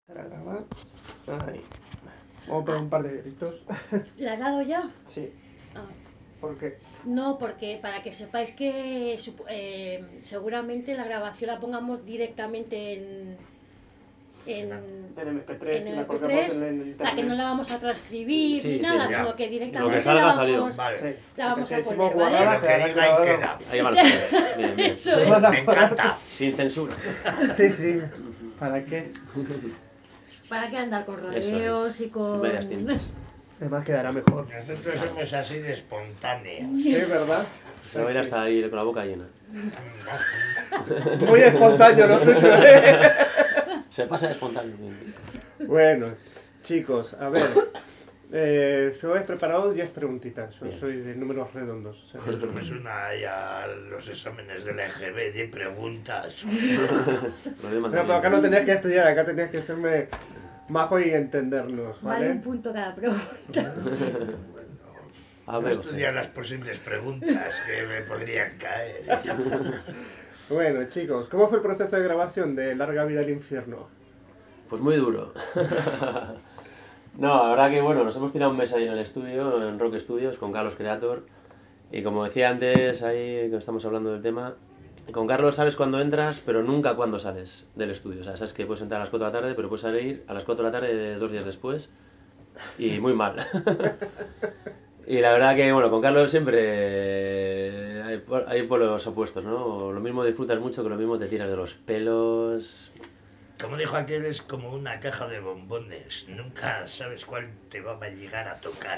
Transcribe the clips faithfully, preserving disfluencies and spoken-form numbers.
Para grabar. Ahí. Vamos a poner un par de gritos. ¿Le has dado ya? Sí. Ah. ¿Por qué? No, porque para que sepáis que eh, seguramente la grabación la pongamos directamente en, en, En M P tres, en y M la P colgamos tres, en, en o sea, internet. que no la vamos a transcribir Sí, ni sí, nada, ya. sino que Lo que directamente salga, la salió. vamos, Vale. Sí. la vamos Si a decimos poner, guarradas, ¿vale? Lo que quedará diga y grabado. queda. O Ahí van a sea, salir. Bien, bien. eso Nos van es. a Me encanta. Sin censura. Sí, sí. ¿Para qué? ¿Para qué andar con Eso rodeos es. y con...? Sin medias tintas. Además quedará mejor. Nosotros somos así de espontáneos. Sí, ¿verdad? Se va a ir hasta ahí con la boca llena. Muy espontáneo lo tuyo, ¿eh? Se pasa de espontáneo. Bueno, chicos, a ver. Eh, yo he preparado diez preguntitas. Yo Bien. soy de números redondos. O sea, que- Esto me suena ahí a los exámenes del E G B de preguntas. Lo de No, pero acá no mandamientos. tenías que estudiar, acá tenías que serme majo y entendernos, Vale un ¿vale? punto cada pregunta. A No ver, estudiar las posibles preguntas que me podrían caer. Bueno, chicos, ¿cómo fue el proceso de grabación de Larga Vida al Infierno? pues muy duro. No, la verdad que bueno, nos hemos tirado un mes ahí en el estudio, en Rock Studios, con Carlos Creator. Y como decía antes, ahí que estamos hablando del tema, con Carlos sabes cuándo entras, pero nunca cuándo sales del estudio. O sea, sabes que puedes entrar a las cuatro de la tarde, pero puedes salir a las cuatro de la tarde dos días después. Y muy mal. Y la verdad que, bueno, con Carlos siempre eh, hay, por- hay por los opuestos, ¿no? Lo mismo disfrutas mucho que lo mismo te tiras de los pelos. Como dijo aquel, es como una caja de bombones. Nunca sabes cuál te va a llegar a tocar.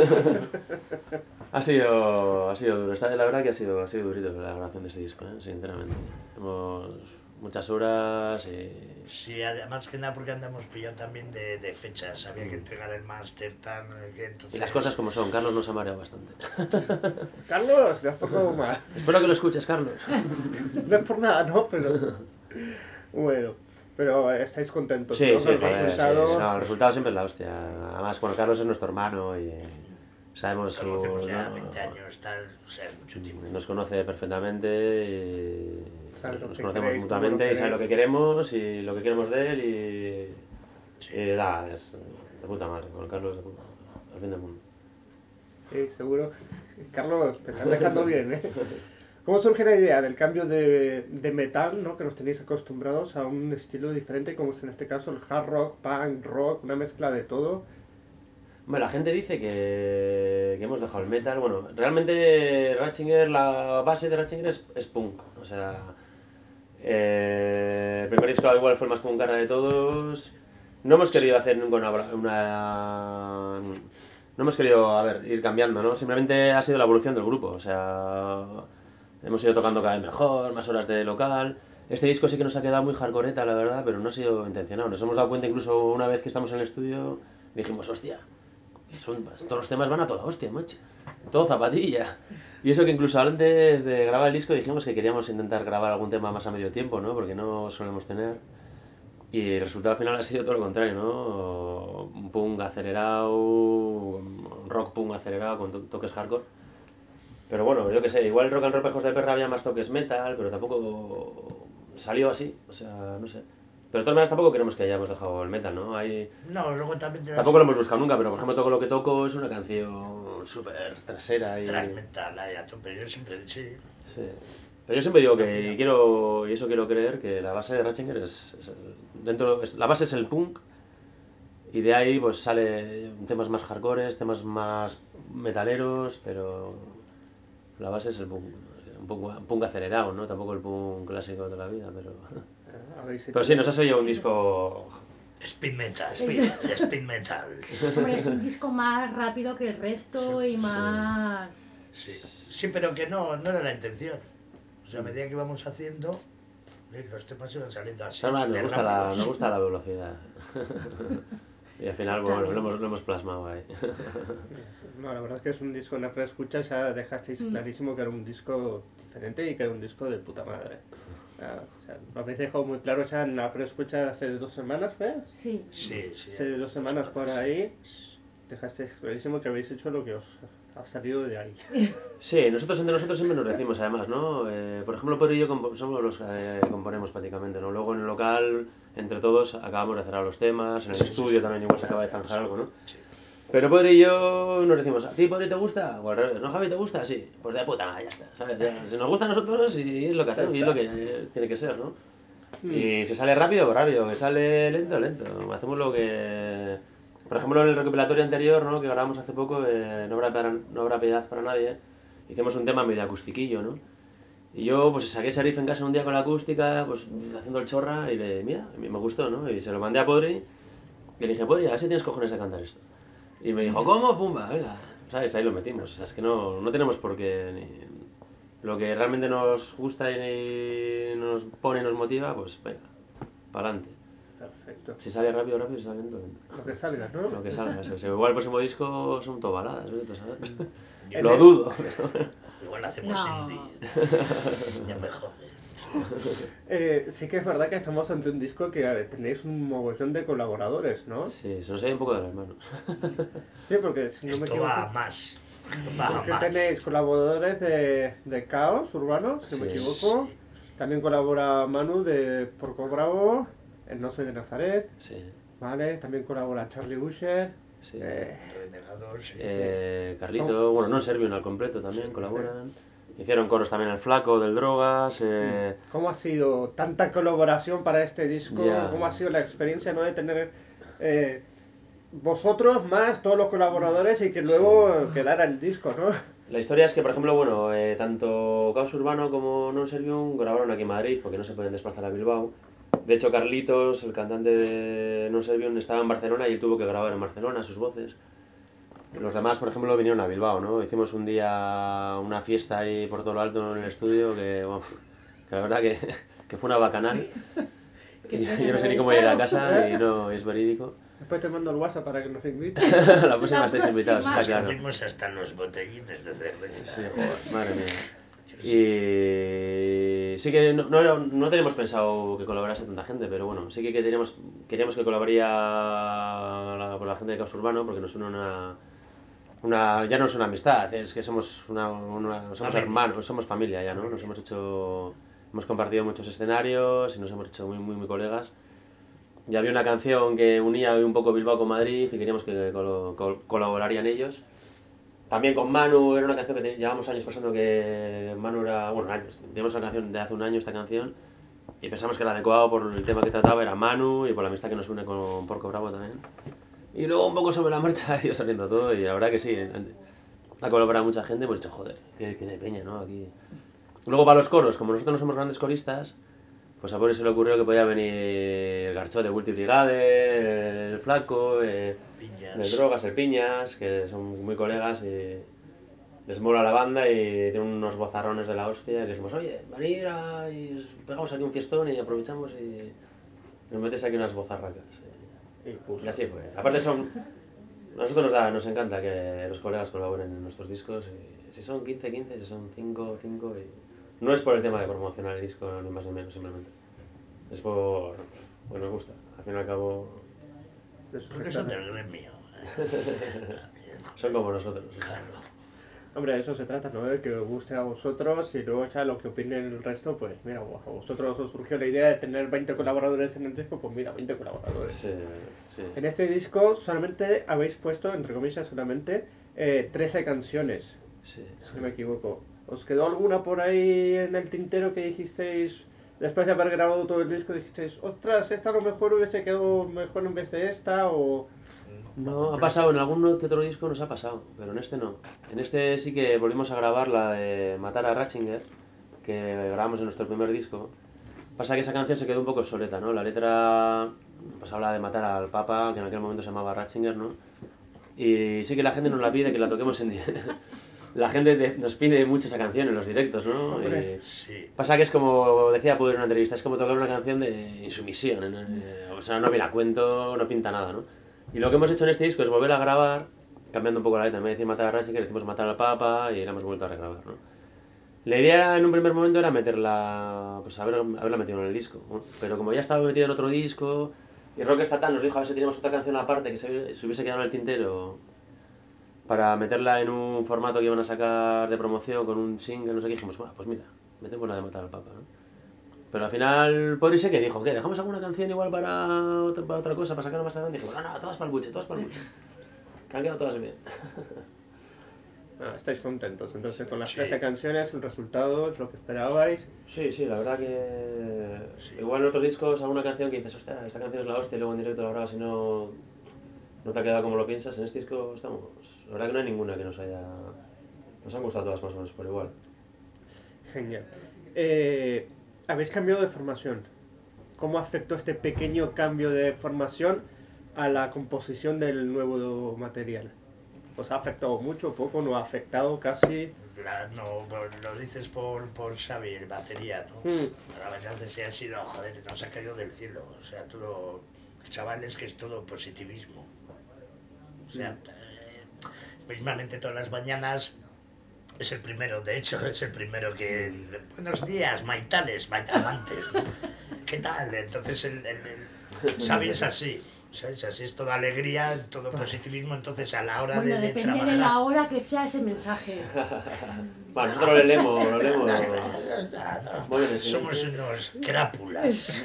Ha sido, ha sido duro. Esta- la verdad que ha sido, ha sido durito la grabación de ese disco, ¿eh? Sinceramente. Hemos muchas horas y... Sí, además que nada porque andamos pillado también de, de fechas. Había que entregar el máster, tal, que entonces... Y las cosas como son. Carlos nos ha mareado bastante. Carlos, te has tocado mal. Espero que lo escuches, Carlos. No es por nada, ¿no? Pero... Bueno, pero estáis contentos, Sí, ¿no? sí, Con el joder, sí. resultado. No, el resultado siempre es la hostia. Además, bueno, Carlos es nuestro hermano y sabemos su... Conocemos ya ¿no? veinte años, tal, o sea, mucho tiempo. Nos conoce perfectamente y Sabe lo nos que conocemos queréis, cómo lo mutuamente y sabe lo que queréis. queremos y lo que queremos de él y... Sí. y nada, es de puta madre. Con Carlos de puta madre. Al fin del mundo. Sí, seguro. Carlos, te estás dejando bien, ¿eh? ¿Cómo surge la idea del cambio de, de metal, ¿no? Que nos tenéis acostumbrados a un estilo diferente, como es en este caso el hard rock, punk, rock, una mezcla de todo? Bueno, la gente dice que, que hemos dejado el metal. Bueno, realmente Ratzinger, la base de Ratzinger es, es punk. O sea, eh, el primer disco igual fue el más punkarra de todos. No hemos querido hacer nunca una, una- no hemos querido, a ver, ir cambiando, ¿no? Simplemente ha sido la evolución del grupo. O sea, hemos ido tocando cada vez mejor, más horas de local. Este disco sí que nos ha quedado muy hardcoreta, la verdad, pero no ha sido intencionado. Nos hemos dado cuenta incluso una vez que estamos en el estudio, dijimos, hostia, son, todos los temas van a toda hostia, macho. Todo zapatilla. Y eso que incluso antes de grabar el disco dijimos que queríamos intentar grabar algún tema más a medio tiempo, ¿no? Porque no solemos tener. Y el resultado final ha sido todo lo contrario, ¿no? Un punk acelerado, un rock punk acelerado con to toques hardcore. Pero bueno, yo qué sé, igual el Rock and Roll Pejos de Perra había más toques metal, pero tampoco salió así, o sea, no sé. Pero de todas maneras tampoco queremos que hayamos dejado el metal, ¿no? Hay... No, luego también te Tampoco lo hemos buscado nunca, pero por ejemplo Toco lo que toco es una canción súper trasera y... Trash metal ahí a tope, yo siempre, sí. Sí. Pero yo siempre digo que Rápido. y quiero, y eso quiero creer, que la base de Ratzinger es, es el- dentro, es- la base es el punk y de ahí pues sale temas más hardcores, temas más metaleros, pero la base es el punk, un punk, un punk acelerado, ¿no? Tampoco el punk clásico de la vida, pero... Eh, habéis hecho- Pero sí, nos ha salido un disco... Speed metal, speed, speed metal. Hombre, es un disco más rápido que el resto y más... Sí, sí, pero que no, no era la intención. O sea, a medida que íbamos haciendo, eh, los temas iban saliendo así, Además, nos de gusta la, rápidos. nos gusta la velocidad. Y al final, Está bueno, lo bien. hemos, lo hemos plasmado ahí. No, la verdad es que es un disco, en la pre-escucha ya dejasteis Mm. clarísimo que era un disco diferente y que era un disco de puta madre. Ah, o sea, lo habéis dejado muy claro ya en la pre-escucha hace dos semanas, ¿fue? Sí. Sí, sí. Hace dos semanas por semanas. ahí, dejasteis clarísimo que habéis hecho lo que os ha salido de ahí. Sí, nosotros entre nosotros siempre nos decimos además, ¿no? Eh, por ejemplo, Pedro y yo compo- somos los que eh, componemos prácticamente, ¿no? Luego en el local, entre todos, acabamos de cerrar los temas, en el estudio también igual se acaba de zanjar algo, ¿no? Pero Pedro y yo nos decimos, ¿a ti Pedro te gusta? O al revés, ¿no, Javi, te gusta? Sí, pues de puta madre, ya está, ¿sabes? Ya, si nos gusta a nosotros y es lo que hacemos y es lo que eh, tiene que ser, ¿no? Y si sale rápido, pues rápido, que sale lento, lento. Hacemos lo que... Por ejemplo, en el recopilatorio anterior, ¿no? Que grabamos hace poco, eh, no, habrá para- no habrá piedad para nadie, hicimos un tema medio acustiquillo, ¿no? Y yo pues saqué ese riff en casa un día con la acústica, pues haciendo el chorra y le, mira, me gustó, ¿no? Y se lo mandé a Podri y le dije, Podri, a ver si tienes cojones a cantar esto. Y me dijo, ¿cómo? Pumba, venga. ¿Sabes? Ahí lo metimos. O sea, es que no, no tenemos por qué... Ni... Lo que realmente nos gusta y nos pone y nos motiva, pues venga, para adelante. Perfecto. Si sale rápido, rápido, si sale lento, lento. Lo que salga, ¿no? Lo que salga, eso. Igual el próximo disco son todo baladas, ¿no? ¿Sabes? En Lo el- dudo. Igual hacemos No. indies. Ya me jodes. Eh, sí que es verdad que estamos ante un disco que eh, tenéis un mogollón de colaboradores, ¿no? Sí, se nos ha ido un poco de las manos. Sí, porque si no me Esto equivoco, va a más. Va a porque más. tenéis colaboradores de, de Caos Urbano, si no me Sí. equivoco. Sí. También colabora Manu de Porco Bravo, el No Soy de Nazaret, Sí, ¿vale? También colabora Charlie Busher. sí. Eh, Renegador, sí. Eh, Carlito, bueno, no en Servium al completo también colaboran. Hicieron coros también el Flaco del Drogas. Eh, ¿Cómo ha sido tanta colaboración para este disco? Ya. ¿Cómo ha sido la experiencia, ¿no? De tener eh, vosotros más todos los colaboradores y que luego quedara el disco, ¿no? La historia es que, por ejemplo, bueno, eh, tanto Caos Urbano como Non Servium grabaron aquí en Madrid porque no se pueden desplazar a Bilbao. De hecho, Carlitos, el cantante de Non Servium, estaba en Barcelona y él tuvo que grabar en Barcelona sus voces. Los demás, por ejemplo, vinieron a Bilbao, ¿no? Hicimos un día una fiesta ahí por todo lo alto en el estudio que, bueno, que la verdad que, que fue una bacanal. Qué Yo, pena yo no no sé haber ni cómo llegué a estado. casa y no es verídico. Después te mando el WhatsApp para que nos invites. La próxima La estáis invitados, próxima. está Nos claro. comimos hasta los botellines de cerveza. Sí, joder, madre mía. Y sí que no, no, no tenemos pensado que colaborase tanta gente, pero bueno, sí que queríamos, queríamos que colaboraría la, por la gente de Caos Urbano porque nos une una, una... Ya no es una amistad, es que somos, una, una- somos Familia. hermanos, somos familia ya, ¿no? Nos Familia. hemos hecho... Hemos compartido muchos escenarios y nos hemos hecho muy, muy, muy colegas. Y había una canción que unía un poco Bilbao con Madrid y queríamos que colo- col- colaborarían ellos. También con Manu, era una canción que te- llevamos años pensando que Manu era... Bueno, años, teníamos una canción de hace un año esta canción y pensamos que era adecuado por el tema que trataba, era Manu y por la amistad que nos une con Porco Bravo también. Y luego un poco sobre la marcha ha ido saliendo todo y la verdad que sí, ha colaborado mucha gente, hemos dicho, joder, qué, qué de peña, ¿no? Aquí... Luego para los coros, como nosotros no somos grandes coristas, pues a Boris se le ocurrió que podía venir el Garchot de Guilty Brigade, el Flaco, eh, Piñas. el Drogas, el Piñas, que son muy colegas y les mola la banda y tienen unos bozarrones de la hostia. Y les dijimos, oye, venir a... y os pegamos aquí un fiestón y aprovechamos y nos metes aquí unas bozarracas. Y puso. Y así fue. Aparte son... A nosotros nos, da, nos encanta que los colegas colaboren en nuestros discos. Y si son quince, quince, si son cinco, cinco. Y... No es por el tema de promocionar el disco, ni más ni menos, simplemente. Es por... Pues nos gusta. Al fin y al cabo, De su Porque sector. son del gremio. ¿eh? También, son joder. como nosotros. Claro. Hombre, de eso se trata, ¿no? De que os guste a vosotros y luego ya lo que opinen el resto, pues mira, a vosotros os surgió la idea de tener veinte colaboradores en el disco, pues mira, veinte colaboradores. Sí, sí. En este disco solamente habéis puesto, entre comillas solamente, eh, trece canciones, Sí. si no me equivoco. ¿Os quedó alguna por ahí en el tintero que dijisteis, después de haber grabado todo el disco, dijisteis, ostras, esta a lo mejor hubiese quedado mejor en vez de esta? O... No, ha pasado, en algún que otro disco nos ha pasado, pero en este no. En este sí que volvimos a grabar la de Matar a Ratzinger, que grabamos en nuestro primer disco. Pasa que esa canción se quedó un poco obsoleta, ¿no? La letra pues habla de matar al Papa, que en aquel momento se llamaba Ratzinger, ¿no? Y sí que la gente nos la pide que la toquemos en... di- La gente de- nos pide mucho esa canción en los directos, ¿no? Hombre. Y Sí. pasa que es como decía Puder en una entrevista, es como tocar una canción de insumisión, ¿no? Eh, o sea, no viene a cuento, no pinta nada, ¿no? Y lo que hemos hecho en este disco es volver a grabar, cambiando un poco la letra, en vez de decir matar a Ratzinger, decimos matar al Papa y la hemos vuelto a regrabar, ¿no? La idea en un primer momento era meterla, pues haber, haberla metido en el disco, ¿no? Pero como ya estaba metido en otro disco y Rock Estatal nos dijo a ver si teníamos otra canción aparte que se, se hubiese quedado en el tintero para meterla en un formato que iban a sacar de promoción con un single, no sé qué, dijimos, bueno, pues mira, metemos la de Matar al Papa, ¿no? Pero al final, Podri sé que dijo, ¿qué? ¿Dejamos alguna canción igual para otra, para otra cosa, para sacarla más adelante? Y dijimos, no, no, todas para el buche, todas para el buche. Que han quedado todas bien. Ah, estáis contentos, entonces con las Sí. trece canciones, el resultado es lo que esperabais. Sí, sí, la verdad que... Sí. Igual en otros discos alguna canción que dices, hostia, esta canción es la hostia y luego en directo la grabas y no... No te ha quedado como lo piensas. En este disco estamos... La verdad que no hay ninguna que nos haya... Nos han gustado todas más o menos por igual. Genial. Eh, Habéis cambiado de formación. ¿Cómo afectó este pequeño cambio de formación a la composición del nuevo material? ¿Os ha afectado mucho, poco, no ha afectado casi? La- no, por- lo dices por, por Xavi, el batería, ¿no? Mm. La verdad es que ha sido, joder, nos ha caído del cielo. O sea, todo, chavales, que es todo positivismo. O sea, eh, mismamente todas las mañanas es el primero, de hecho, es el primero que dice, buenos días, maitales, mait- amantes, ¿no? ¿Qué tal? Entonces el, el, el Xavi es así, ¿sabes? Así es toda alegría, todo positivismo, entonces a la hora Bueno, de, de depende trabajar... de la hora que sea ese mensaje. Bueno, nosotros lo leemos, lo leemos... Ah, no, Muy bien, en somos silencio. unos crápulas.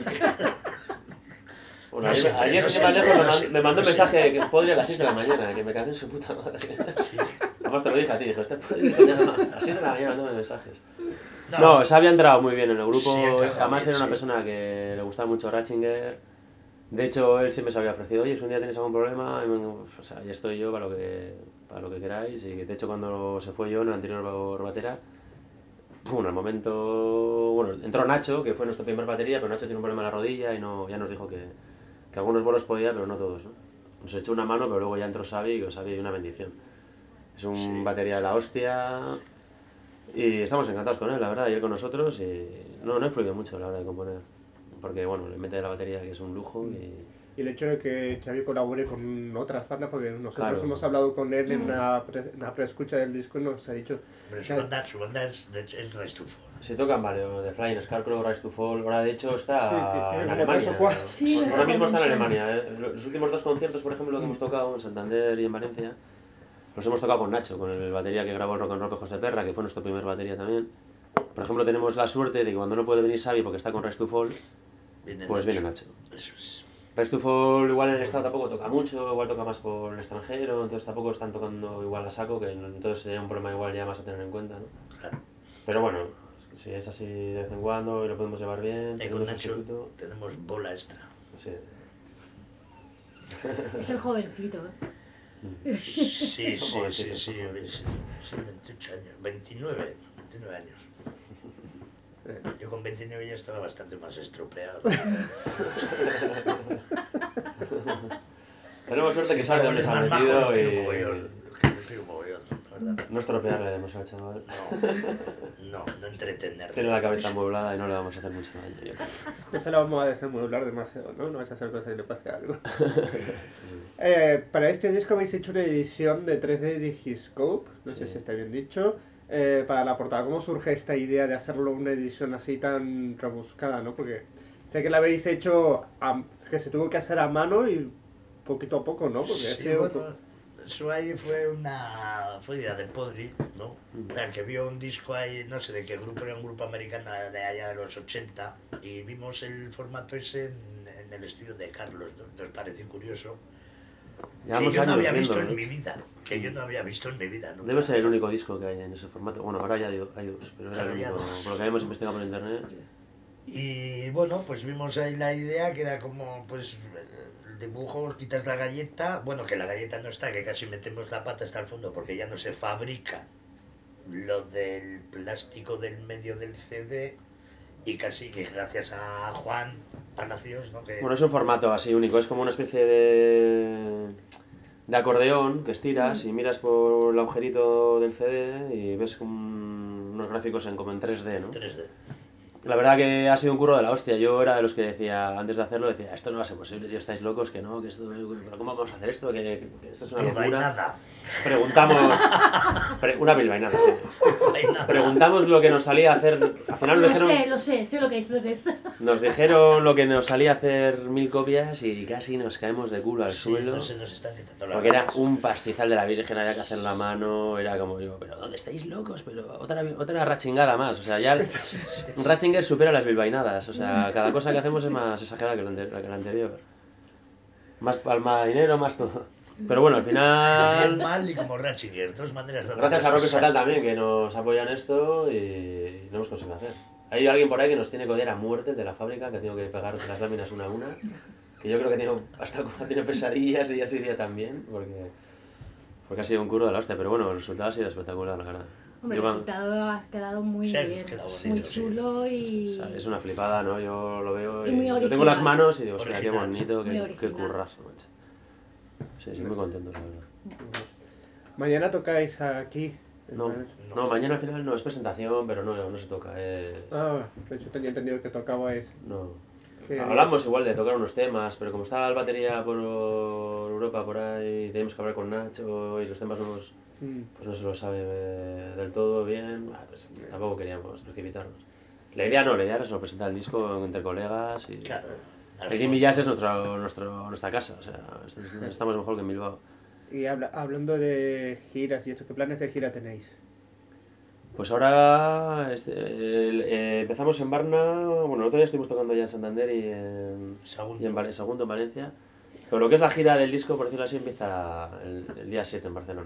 Bueno, No ayer, siempre, ayer no sin ir más siempre, lejos me, no man- siempre, me mandó no un mensaje siempre. que podría a las seis de la mañana, que me cagué en su puta madre. Sí. Además te lo dije a ti, dijo, este podría a las seis de la mañana mandándome mensajes. No, No, se había entrado muy bien en el grupo, Sí, ha encajado además bien, era una sí. persona que le gustaba mucho Ratzinger. De hecho, él siempre se había ofrecido, oye, si un día tenéis algún problema, o sea, ya estoy yo para lo que, para lo que queráis. Y de hecho, cuando se fue yo en el anterior batera, pum, al momento, bueno, entró Nacho, que fue nuestro primer batería, pero Nacho tiene un problema en la rodilla y no, ya nos dijo que, que algunos bolos podía, pero no todos, ¿no? Nos echó una mano, pero luego ya entró Xavi, que Xavi es una bendición. Es un Sí, batería de la hostia y estamos encantados con él, la verdad, y él con nosotros. Y no, no ha influido mucho a la hora de componer, porque bueno, le mete la batería, que es un lujo. Y Y el hecho de que Xavi colabore con otras bandas, porque nosotros claro, hemos hablado con él en la, pre, en la preescucha del disco y nos ha dicho... hombre, su banda, su banda es, de hecho, es Rise to Fall. se tocan varios, The Flying Scarecrow, Rise to Fall. Ahora de hecho Sí, ti- está tiene en como tres Alemania. o cuatro. Sí, Ahora me ahora mismo está en comentan. Alemania. ¿eh? Los últimos dos conciertos, por ejemplo, que hemos tocado en Santander y en Valencia, los hemos tocado con Nacho, con el batería que grabó el Rock and Roll Pejos de Perra, que fue nuestro primer batería también. Por ejemplo, tenemos la suerte de que cuando no puede venir Xavi porque está con Rise to Fall, Viene pues Nacho. viene Nacho. Eso es. Rise to Fall igual en el estado tampoco toca mucho, igual toca más por el extranjero, entonces tampoco están tocando igual a saco, que entonces sería un problema igual ya más a tener en cuenta, ¿no? Claro. Pero bueno, si es así de vez en cuando y lo podemos llevar bien, Y teniendo con un Nacho sustituto, tenemos bola extra. sí. Es el jovencito, ¿eh? Sí, Son sí, jovencitos, sí, son sí, jovencitos. sí, sí, veintiocho años, veintinueve, veintinueve años. Yo con veintinueve ya estaba bastante más estropeado. Tenemos suerte Sin que sabe embargo, él dónde es se ha más majo, lo metido quiero y mogollón. Lo quiero, lo quiero mogollón, la verdad. no estropearle además al chaval. No, no, no entretenerle. Tiene la cabeza amueblada y no le vamos a hacer mucho daño, yo creo. No se la vamos a desamueblar demasiado, ¿no? No vais a hacer cosas y le pase algo. eh, para este disco habéis hecho una edición de tres D Digiscope, no sé Sí. si está bien dicho, eh, para la portada. ¿Cómo surge esta idea de hacerlo una edición así tan rebuscada, no? Porque sé que la habéis hecho, a, que se tuvo que hacer a mano y poquito a poco, ¿no? Porque ha Sí, sido... bueno, eso ahí fue una fue idea de Podri, ¿no? El que vio un disco ahí, no sé de qué grupo, era un grupo americano de allá de los ochenta, y vimos el formato ese en, en el estudio de Carlos, ¿no? Nos pareció curioso. Que Llevamos yo no años había visto viéndolo, en de mi hecho. vida, que yo no había visto en mi vida nunca. Debe ser el único disco que hay en ese formato. Bueno, ahora ya hay, do- hay dos, pero era Ahora el ya único, dos. por lo que habíamos investigado por internet. Y bueno, pues vimos ahí la idea que era como, pues, el dibujo, quitas la galleta, bueno, que la galleta no está, que casi metemos la pata hasta el fondo porque ya no se fabrica lo del plástico del medio del C D, y casi que gracias a Juan Palacios, ¿no? Que, Bueno, es un formato así único, es como una especie de, de acordeón que estiras y miras por el agujerito del C D y ves un- unos gráficos en, como en tres D, ¿no? tres D. La verdad que ha sido un curro de la hostia. Yo era de los que decía, antes de hacerlo, decía, esto no va a ser posible, tío, estáis locos, que no, que esto, pero ¿cómo vamos a hacer esto? Que, que esto es una locura. Bilbainada. Preguntamos, pre- una bilbainada, sí. Bilbainada. Preguntamos lo que nos salía a hacer, al final Lo nos sé, dijeron, lo sé, sé lo que es, lo que es. nos dijeron lo que nos salía a hacer mil copias y casi nos caemos de culo al Sí, suelo. no se nos están quitando las Porque era ganas. un pastizal de la Virgen, había que hacer la mano, era como yo, pero ¿dónde estáis locos? Pero otra, otra rachingada más, o sea, ya el- Sí, sí, un sí. Ratzinger supera las bilbainadas, o sea, cada cosa que hacemos es más exagerada que la, ante- que la anterior. Más palma de dinero, más todo. Pero bueno, al Bien, final, mal y como Ratzinger. Dos maneras de hacer gracias las a Rock cosas. Fatal también, que nos apoya en esto y lo hemos conseguido hacer. Hay alguien por ahí que nos tiene que odiar a muerte de la fábrica, que ha tenido que pegar las láminas una a una, que yo creo que ha tenido, hasta ha tenido pesadillas y ya ese día también, porque... Porque ha sido un curro de la hostia, pero bueno, el resultado ha sido espectacular, la verdad. Hombre, Yo el cuando- resultado ha quedado muy Sí, ha bien, quedado bonito, muy sí. chulo o y... sea, es una flipada, ¿no? Yo lo veo Y y muy lo tengo en las original. manos y digo, hostia, qué Original. bonito, Muy qué, qué original. currazo, macho. Sí, sí, muy contentos, la verdad. Mañana tocáis aquí. en No, Madrid. no, mañana al final no es presentación, pero no, no se toca, es... Ah, pues yo tenía entendido que tocabais. No. ¿Qué Hablamos igual de tocar unos temas, pero como está el batería por Europa, por ahí, tenemos que hablar con Nacho y los temas nuevos, Mm. pues no se lo sabe eh, del todo bien, ah, pues tampoco queríamos precipitarnos. La idea no, la idea era solo presentar el disco entre colegas y... Claro. las El Gimme Jazz es fotos. nuestro, nuestro, nuestra casa, o sea, est- estamos mejor que en Bilbao. Y habla- hablando de giras y esto, ¿qué planes de gira tenéis? Pues ahora este, el- eh, empezamos en Barna, bueno, el otro día estuvimos tocando ya en Santander y en, Sagunto. y en Val- Sagunto, en Valencia. Pero lo que es la gira del disco, por decirlo así, empieza el, el día siete en Barcelona.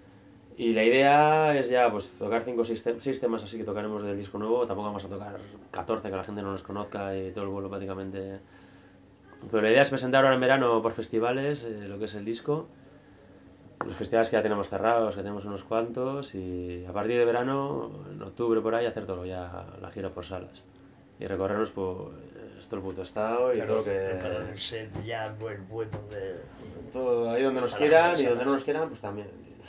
Y la idea es ya pues tocar cinco o seis temas así que tocaremos del disco nuevo. Tampoco vamos a tocar catorce que la gente no nos conozca y todo el vuelo prácticamente. Pero la idea es presentar ahora en verano por festivales eh, lo que es el disco. Los festivales que ya tenemos cerrados, que tenemos unos cuantos, y a partir de verano, en octubre por ahí, hacer todo ya la gira por salas. Y recorrernos por todo el puto estado y todo Claro, lo que... preparar el set ya el bueno de... Todo ahí donde nos Para la quieran gente y de donde no salas. nos quieran, pues también.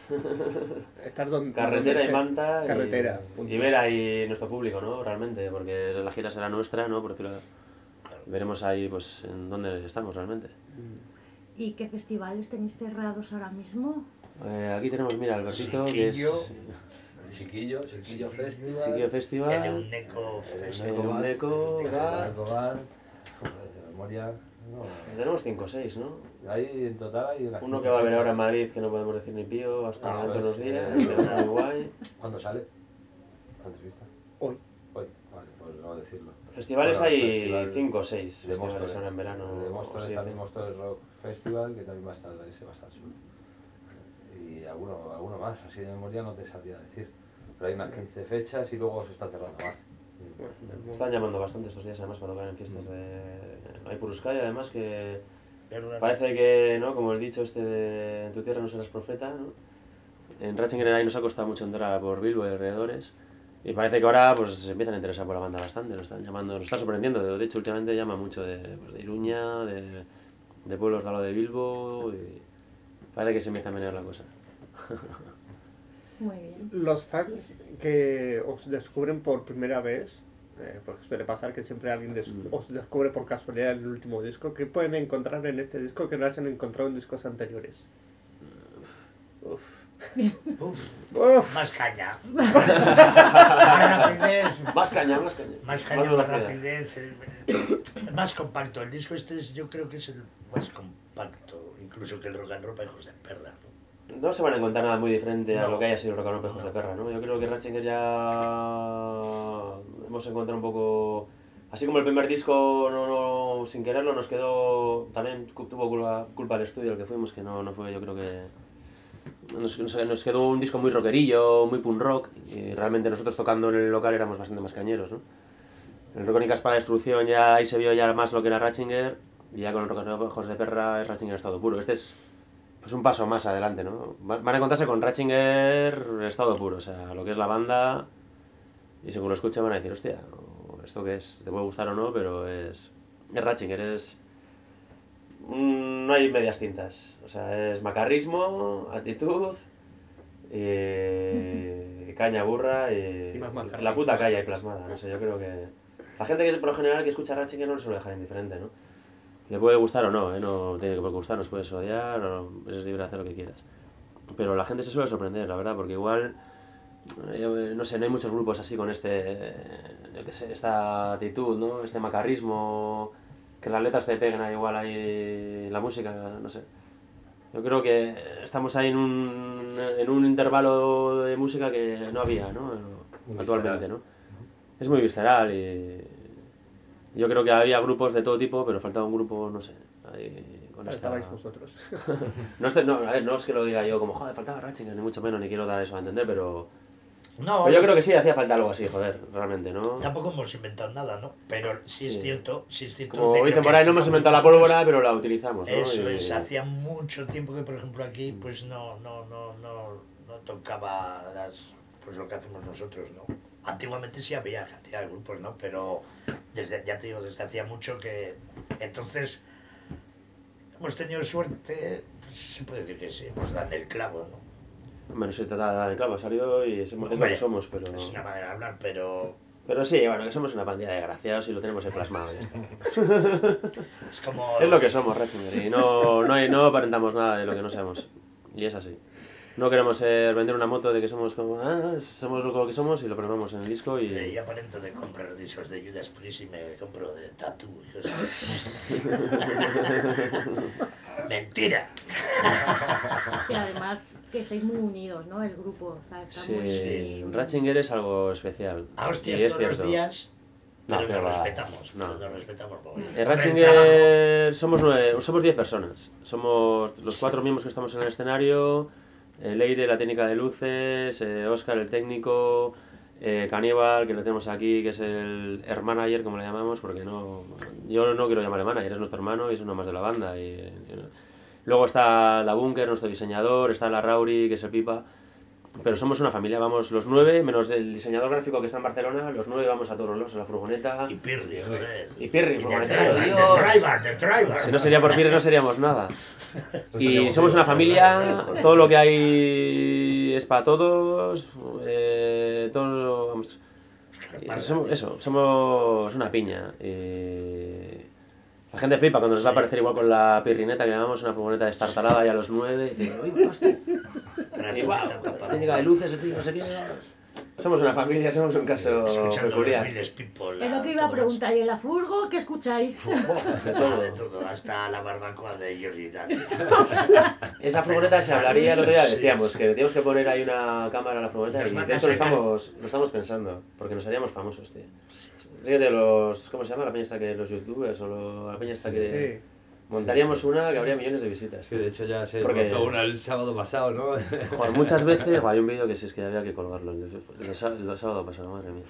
Estar don- Carretera donde y se- manta y- Carretera. y, punto. ver ahí nuestro público, ¿no? Realmente, porque la gira será nuestra, ¿no? Por decirlo... Claro. Veremos ahí, pues, en dónde estamos realmente. ¿Y qué festivales tenéis cerrados ahora mismo? Eh, aquí tenemos, mira, Albertito, que Chiquillo. es Chiquillo, Chiquillo Festival. Chiquillo El Festival. Euneco El Festival. Eco Neco, Eco Bar. Alcobar, joder, de memoria. No, Tenemos cinco o seis, ¿no? ahí en total hay unas Uno quince que va a haber ahora en fechas. Madrid, que no podemos decir ni pío, hasta Eso dentro de unos es, días, eh, que va a estar muy guay. ¿Cuándo sale? La entrevista. Hoy. Hoy, vale, pues no decirlo. Festivales Bueno, el hay festival cinco o seis de festivales Móstoles. ahora en verano. El de o Móstoles siete. también Móstoles Rock Festival, que también va a estar, ese va a estar chulo. Y alguno, alguno más, así de memoria no te sabría decir. Pero hay unas quince fechas y luego se está cerrando más. Me están llamando bastante estos días además para tocar en fiestas de... Hay Puruscaya además que ¿Verdad? parece que, ¿no? Como el dicho este de en tu tierra no serás profeta, ¿no? En Ratzinger ahí nos ha costado mucho entrar por Bilbo y alrededores. Y parece que ahora pues se empiezan a interesar por la banda bastante, nos están llamando, nos está sorprendiendo. De hecho, últimamente llama mucho de, pues, de Iruña, de, de pueblos de lo de Bilbo y parece que se empieza a menear la cosa. Muy bien. Los fans que os descubren por primera vez, eh, porque suele pasar que siempre alguien des- Mm. os descubre por casualidad en el último disco, ¿qué pueden encontrar en este disco que no hayan encontrado en discos anteriores? Uf. Uf, Uf. más caña. Más rapidez. Más caña, más caña. Más caña, más velocidad. rapidez. el- el- más compacto. El disco este es, yo creo que es el más compacto, incluso que el Rock and Roll para hijos de perra, ¿no? No se van a encontrar nada muy diferente a No. lo que haya sido el Rock and Roll Pejos No. de Perra, ¿no? Yo creo que Ratzinger ya hemos encontrado un poco... Así como el primer disco, no, no, sin quererlo, nos quedó... También cu- tuvo culpa, culpa el estudio al que fuimos, que no, no fue, yo creo que... Nos, nos, nos quedó un disco muy rockerillo, muy punk rock, y realmente nosotros tocando en el local éramos bastante más cañeros, ¿no? El Rockónicas para la Destrucción ya ahí se vio ya más lo que era Ratzinger, y ya con el Rock and Roll Pejos de Perra es Ratzinger en estado puro. Este es... Pues un paso más adelante, ¿no? Van a encontrarse con Ratzinger estado puro, o sea, lo que es la banda, y según lo escuchen van a decir, hostia, ¿esto qué es? Te puede gustar o no, pero es... Es Ratzinger, es... No hay medias tintas, o sea, es macarrismo, actitud, y caña burra y... Y más la macarrismo. puta calle ahí plasmada, no sé, yo creo que... La gente que es por lo general que escucha Ratzinger no le suele dejar indiferente, ¿no? Le puede gustar o no, ¿eh? No tiene que por qué gustar, nos puedes odiar, o eres libre de hacer lo que quieras. Pero la gente se suele sorprender, la verdad, porque igual, eh, no sé, no hay muchos grupos así con este, yo qué sé, esta actitud, ¿no? Este macarrismo, que las letras te peguen ahí igual ahí, la música, no sé. Yo creo que estamos ahí en un, en un intervalo de música que no había, ¿no? Muy Actualmente, visceral. ¿no? Es muy visceral y yo creo que había grupos de todo tipo, pero faltaba un grupo, no sé, ahí con esta... Estabais vosotros. No, estoy- no, a ver, no es que lo diga yo como, joder, faltaba Ratzinger, ni mucho menos, ni quiero dar eso a entender, pero... No, Pero yo lo- creo que sí, hacía falta algo así, joder, realmente, ¿no? tampoco hemos inventado nada, ¿no? Pero sí, es Sí. cierto, sí es cierto. de Como lo dicen que por ahí, no hemos tocamos inventado la nosotros. pólvora, pero la utilizamos, ¿no? Eso Y- es, hacía mucho tiempo que, por ejemplo, aquí pues no, no, no, no, no tocaba las, pues lo que hacemos nosotros, ¿no? Antiguamente sí había cantidad de grupos, ¿no? Pero desde, ya te digo, desde hacía mucho que... Entonces, hemos tenido suerte, pues, se puede decir que sí, hemos dado en el clavo, ¿no? Bueno, se trata de claro, ha salido y es, es lo Hombre, que somos, pero... es una manera de hablar, pero Pero sí, bueno, que somos una pandilla de desgraciados y lo tenemos ahí plasmado, ya está. es como... Es lo que somos, Ratzinger, y no, no, hay- no aparentamos nada de lo que no seamos. Y es así. No queremos ser, vender una moto de que somos como, ah, somos lo que somos y lo plasmamos en el disco y... Eh, yo aparento de comprar discos de Judas Priest y me compro de Tattoo y cosas así. Mentira. Y además que estáis muy unidos, ¿no? El grupo, o sea, está muy... Sí, muy- Ratzinger es algo especial. A hostias y es todos los cierto. días, No, pero que nos va. respetamos, No. pero nos respetamos mogollón. En Hombre, el trabajo... Ratzinger somos nueve, somos diez personas. Somos los cuatro miembros que estamos en el escenario. eh, Leire, la técnica de luces, eh, Óscar, el técnico, eh, Caníbal, que lo tenemos aquí, que es el air manager, como le llamamos, porque no, yo no quiero llamarle manager, es nuestro hermano y es uno más de la banda. Y, y- luego está la Bunker, nuestro diseñador, está la Rauri, que es el Pipa. Pero somos una familia, vamos los nueve, menos el diseñador gráfico que está en Barcelona, los nueve vamos a todos los en la furgoneta. Y Pirri, joder. Y Pirri, Y de furgonetero, driver, de Dios. driver, de driver. Si no sería por Pirri no seríamos nada. No Y estaríamos somos una vivos, familia, joder. todo lo que hay es para todos, eh, todo, vamos, y somos, eso, somos una piña. Y la gente flipa cuando nos va a Sí. aparecer igual con la pirrineta que llamamos una furgoneta destartalada ya a los nueve y dice, uy, hostia. Y wow, Gratuita, papá. técnica de luces, el tío, no sé qué. Somos una familia, somos un caso Escuchando los peculiar. Village People. Es lo que iba a todo preguntar, ¿y en la furgo qué escucháis? De más. Ah, de todo. todo, hasta la barbacoa de Georgie Dan. Esa furgoneta se hablaría, el otro día Sí, decíamos sí. que teníamos que poner ahí una cámara a la furgoneta Nos y van de a hecho lo sacar- estamos, lo estamos pensando, porque nos haríamos famosos, tío. Fíjate los, ¿cómo se llama la peña esta que los youtubers o lo- la peña esta que... Sí. Montaríamos Sí, sí. una que habría millones de visitas. Sí, de hecho ya se Porque- montó una el sábado pasado, ¿no? Joder, muchas veces, joder, hay un vídeo que sí es que había que colgarlo, el, de- el de sá- el de sábado pasado, madre mía.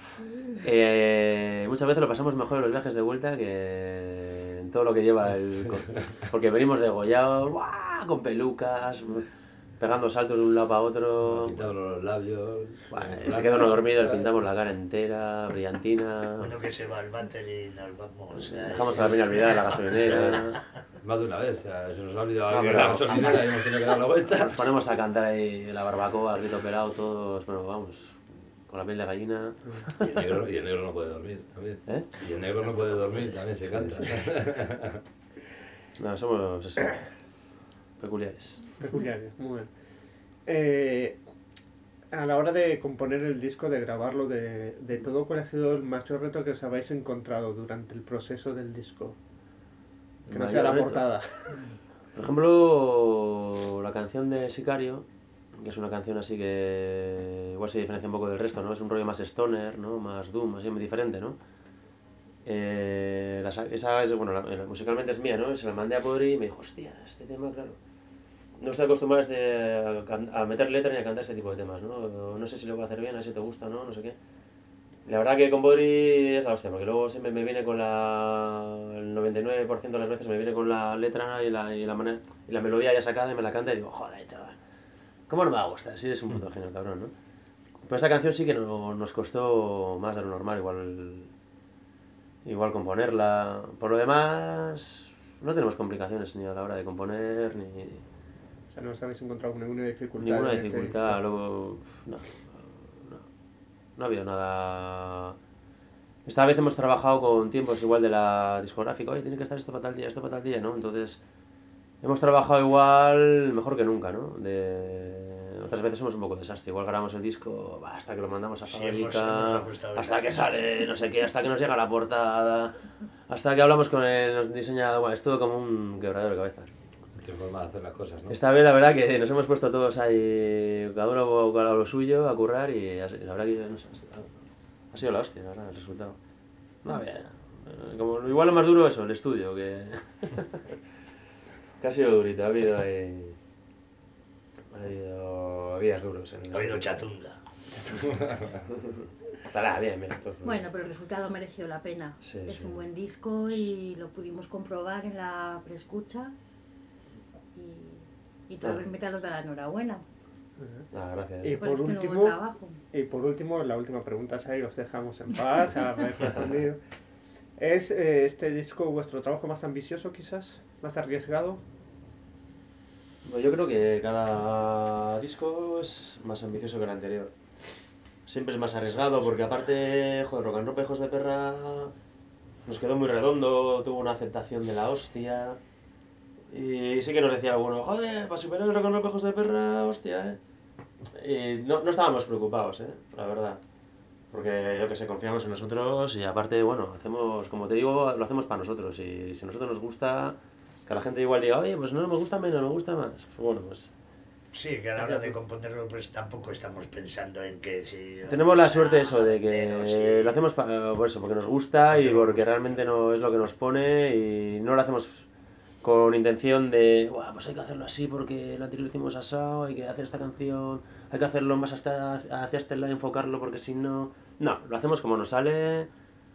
Eh, muchas veces lo pasamos mejor en los viajes de vuelta que en todo lo que lleva el... co- Porque venimos degollados, ¡guau! Con pelucas, pegando saltos de un lado para otro. Pintado los labios. Bueno, eh, se blanco. queda uno dormido, le pintamos la cara entera, brillantina. Uno que se va al váter y nos vamos. ahí. Dejamos a la peña olvidada en la gasolinera. Más de una vez, o sea, se nos ha olvidado No, alguien en pero la gasolinera y hemos tenido que dar la vuelta. Nos ponemos a cantar ahí la barbacoa, a grito pelado, todos, bueno, vamos, con la piel de gallina. Y el negro, y el negro no puede dormir también. ¿Eh? Y el negro no puede dormir también, se canta. No, somos eso, peculiares. Peculiares, muy bien. Eh, a la hora de componer el disco, de grabarlo, de, de todo, ¿cuál ha sido el mayor reto que os habéis encontrado durante el proceso del disco? Que no sea la Mayor reto. portada. Por ejemplo, la canción de Sicario, que es una canción así que igual se diferencia un poco del resto, ¿no? Es un rollo más stoner, ¿no? Más doom, así muy diferente, ¿no? Eh, la sa- esa es, bueno, la- la- musicalmente es mía, ¿no? Se la mandé a Podri y me dijo, hostia, este tema, claro. No estoy acostumbrado a, este- a can- a meter letra ni a cantar este tipo de temas, ¿no? No sé si lo voy a hacer bien, a ver si te gusta, ¿no? No sé qué. La verdad que con Podri es la hostia, porque luego siempre me viene con la... El noventa y nueve por ciento de las veces me viene con la letra y la, y la, manera, y la melodía ya sacada y me la canta y digo, joder, chaval, ¿cómo no me va a gustar? Si eres un puto genio, cabrón, ¿no? Pero esta canción sí que no, nos costó más de lo normal, igual, igual componerla. Por lo demás, no tenemos complicaciones ni a la hora de componer, ni O sea, no os habéis encontrado con ninguna dificultad. ninguna en este dificultad. disco. Luego, no, no, no había nada... esta vez hemos trabajado con tiempos igual de la discográfica, oye, tiene que estar esto para tal día, esto para tal día, ¿no? Entonces, hemos trabajado igual mejor que nunca, ¿no? De... Otras veces somos un poco desastre, igual grabamos el disco bah, hasta que lo mandamos a Sí, fábrica, hemos- hemos ajustado hasta el que disco. sale, no sé qué, hasta que nos llega la portada, hasta que hablamos con el diseñador, bueno, es todo como un quebradero de cabezas. Otra forma de hacer las cosas, ¿no? Esta vez la verdad que nos hemos puesto todos ahí, cada uno con lo suyo, a currar y así, la verdad que no sé, ha sido la hostia, la verdad, el resultado. No, bien, como, igual lo más duro es eso, el estudio, que, que ha sido durito, ha habido ahí, ha habido días duros en el Ha habido estudio. chatunga. Pero nada, bien, bien. Todo Bueno, pero el resultado mereció la pena. Sí, es sí. un buen disco y lo pudimos comprobar en la preescucha. Y, y todo Ah. el metal os da la enhorabuena Ah, gracias. Y por por este nuevo último, trabajo. y por último, la última pregunta, Sai, os dejamos en paz, habéis respondido. ¿Es eh, este disco vuestro trabajo más ambicioso quizás? ¿Más arriesgado? Bueno, yo creo que cada disco es más ambicioso que el anterior. Siempre es más arriesgado porque aparte, joder, Rock and Roll Hijos de Perra nos quedó muy redondo, tuvo una aceptación de la hostia. Y sí que nos decía alguno, joder, para superar el Rock and Roll Hijos de Perra, hostia, eh. Y no, no estábamos preocupados, eh, la verdad. Porque yo que sé, confiamos en nosotros y aparte, bueno, hacemos, como te digo, lo hacemos para nosotros. Y si a nosotros nos gusta, que la gente igual diga, oye, pues no me gusta menos, me gusta más. Pues bueno, pues Sí, que a la hora de componerlo pues tampoco estamos pensando en que si... tenemos la vamos suerte a eso de venderos que y- lo hacemos pa- por eso, porque nos gusta Porque y nos porque gusta, realmente claro. no es lo que nos pone y no lo hacemos con intención de, "Buah, pues hay que hacerlo así porque el anterior lo hicimos asado, hay que hacer esta canción, hay que hacerlo más hasta hacia este lado, enfocarlo porque si no... No, lo hacemos como nos sale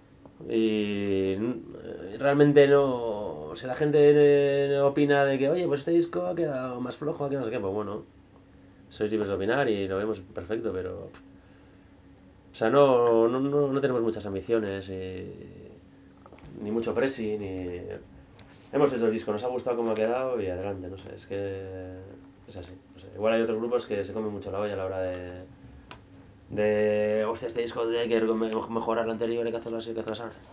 y eh, realmente no... Si la gente eh, opina de que, oye, pues este disco ha quedado más flojo, ha quedado no sé qué, pues bueno, sois libres de opinar y lo vemos perfecto, pero... O sea, no, no, no, no tenemos muchas ambiciones, y, ni mucho pressing, ni... Hemos hecho el disco, nos ha gustado cómo ha quedado y adelante, no sé, es que es así. No sé. Igual hay otros grupos que se comen mucho la olla a la hora de... de, hostia, este disco hay que mejorar lo anterior, hay que hacerlo así, hay que hacerlo así.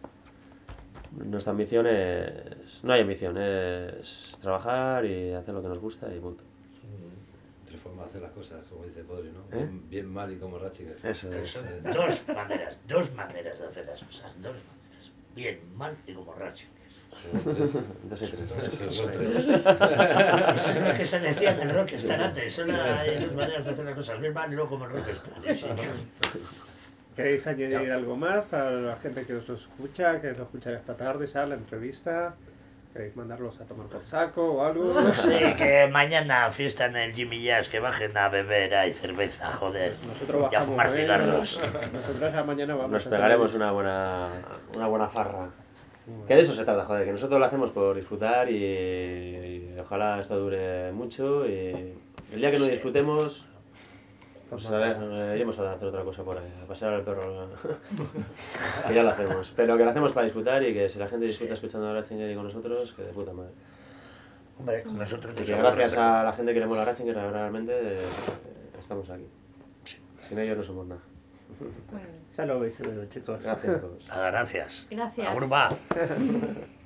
Nuestra ambición es... No hay ambición, es trabajar y hacer lo que nos gusta y punto. Otra forma de hacer las cosas, como dice Podri, ¿no? ¿Eh? Bien, bien mal y como Ratzinger. Eso es. Son dos maneras, dos maneras de hacer las cosas, dos maneras. Bien, mal y como Ratzinger. Dos y tres. Esos son tres. Eso es lo que se decía en el Rockstar antes. Son hay dos maneras de hacer las cosas, bien, mal y luego como el Rockstar. Y sí. ¿Queréis añadir algo más para la gente que os escucha, que os escucha esta tarde ya la entrevista? ¿Queréis mandarlos a tomar por saco o algo? Sí, que mañana fiesta en el Jimmy Jazz, que bajen a beber, hay cerveza, joder. Nosotros Y a bajamos fumar con él. cigarros. Nosotros ya mañana vamos Nos a pegaremos salir. una buena, una buena farra. Que de eso se trata, joder, que nosotros lo hacemos por disfrutar y, y ojalá esto dure mucho y el día que no disfrutemos, pues a ver, eh, iremos a hacer otra cosa por ahí, a pasear al perro, que ya lo hacemos, pero que lo hacemos para disfrutar y que si la gente disfruta escuchando a Ratzinger y con nosotros, que de puta madre. Hombre, con nosotros Y nos que aburre gracias verlo. a la gente que le mola a Ratzinger realmente eh, estamos aquí. Sin ellos no somos nada. Muy bien. Ya lo veis, chicos. Gracias a todos. Ah, gracias. Gracias. Agur, va.